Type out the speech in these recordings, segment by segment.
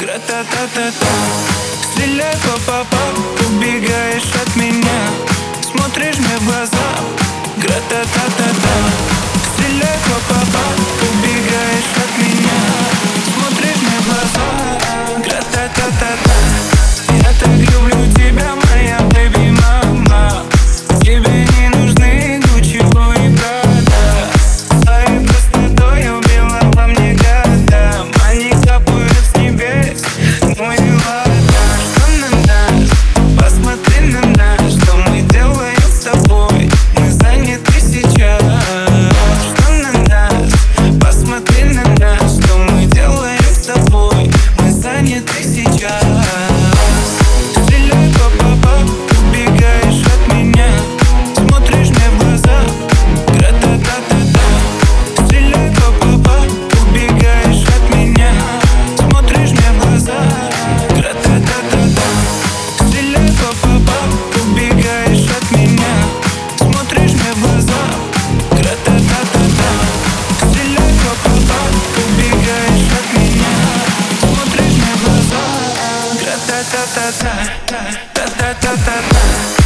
Гра-та-та-та-та. Стреляй, па-па-па, убегаешь от меня, смотришь мне в глаза. Гра-та-та-та-та. Стреляй, па-па-па, убегаешь от меня, смотришь мне в глаза. Гра-та-та-та-та. Я так люблю тебя, моя бэби мама. Тебе не нужны Гуччи и Прада. Своей простотой убила во мне года. Они капают с небес, ну и ладно. Что на нас? Посмотри на нас. Что мы делаем с тобой? Мы заняты сейчас. Что на нас? Посмотри на нас. Что мы делаем с тобой? Мы заняты сейчас. Стреляй, па-па-па, убегаешь от меня, смотришь мне в глаза. Гра-та-та-та-та. Стреляй, па-па-па, убегаешь от меня, смотришь мне в глаза. Гра-та-та-та-та. Стреляй, па-па-па, убегаешь от меня, смотришь мне в глаза. Гра-та-та-та-та. Стреляй, па-па-па, убегаешь от меня, смотришь мне в глаза. Гра-та-та-та-та. Та-та-та-та-та.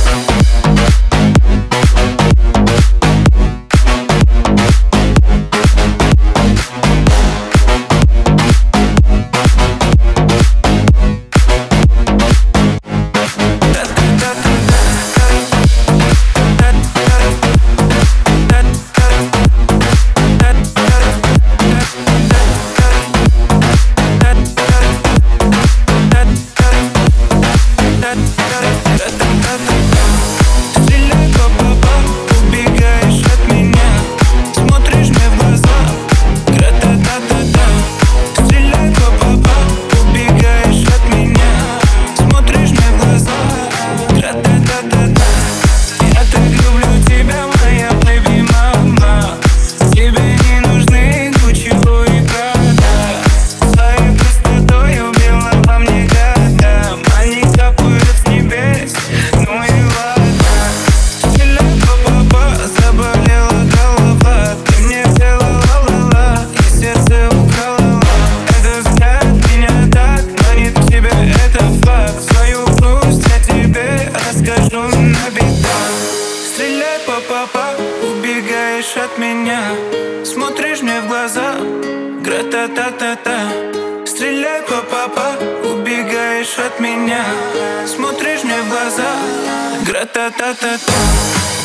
Стреляй, па-па-па, убегаешь от меня, смотришь мне в глаза. Гра-та-та-та-та. Стреляй, па-па-па, убегаешь от меня, смотришь мне в глаза. Гра-та-та-та-та. Я так люблю тебя, моя бэби мама. Тебе не нужны Гуччи и Прада. Своей простотой убила во мне года. Они капают с небес, ну и ладно. Стреляй, па-па-па, заболела голова. Ты мне взяла ла-ла-ла и сердце украла. Этот взгляд меня так манит к тебе, это факт. Свою грусть я тебе расскажу на битах. Стреляй, па-па-па, убегаешь от меня, смотришь мне в глаза. Гра-та-та-та-та. Стреляй, па-па-па, убегаешь от меня, смотришь мне в глаза. Гра-та-та-та-та.